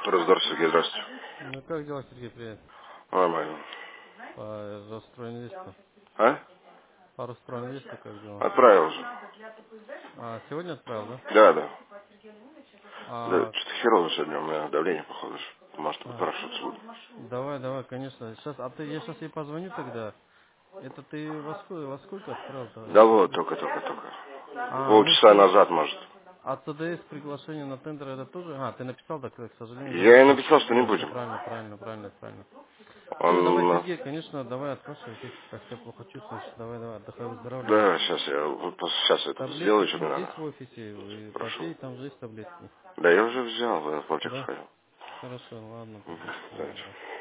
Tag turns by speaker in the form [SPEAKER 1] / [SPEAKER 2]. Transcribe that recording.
[SPEAKER 1] Раздор Сергей, здравствуйте.
[SPEAKER 2] Ну как дела, Сергей, привет?
[SPEAKER 1] Нормально.
[SPEAKER 2] По Ростроинвесту.
[SPEAKER 1] А?
[SPEAKER 2] По Ростроинвесту как дела?
[SPEAKER 1] Отправил уже.
[SPEAKER 2] А, сегодня отправил, да?
[SPEAKER 1] Да, да. Да,
[SPEAKER 2] А,
[SPEAKER 1] что-то херово сегодня, у меня давление, походу. Может,
[SPEAKER 2] а,
[SPEAKER 1] подпрашиваться буду.
[SPEAKER 2] давай, конечно. Сейчас, я сейчас ей позвоню тогда. Это ты во сколько отправил-то?
[SPEAKER 1] Да вот, только.
[SPEAKER 2] А, ну
[SPEAKER 1] Полчаса
[SPEAKER 2] все.
[SPEAKER 1] назад, может.
[SPEAKER 2] А ТДС приглашение на тендер это тоже? А, ты написал, так, к сожалению, не
[SPEAKER 1] Я ей
[SPEAKER 2] будем.
[SPEAKER 1] написал, что не
[SPEAKER 2] О, все
[SPEAKER 1] будем.
[SPEAKER 2] правильно. Все, давай,
[SPEAKER 1] Он...
[SPEAKER 2] Сергей, конечно, давай отпрашивай, ты как себя плохо чувствуешь. Давай, отдыхай, выздоравливай.
[SPEAKER 1] Да, сейчас я вот сейчас это
[SPEAKER 2] Таблетки
[SPEAKER 1] сделаю, что мне
[SPEAKER 2] есть
[SPEAKER 1] надо.
[SPEAKER 2] в офисе, и
[SPEAKER 1] Прошу.
[SPEAKER 2] попей, там же есть таблетки.
[SPEAKER 1] Да, я уже взял, я в аптеку
[SPEAKER 2] Да?
[SPEAKER 1] сходил.
[SPEAKER 2] Хорошо, ладно
[SPEAKER 1] Мгм,
[SPEAKER 2] тогда. Давай,
[SPEAKER 1] давайте.
[SPEAKER 2] давай.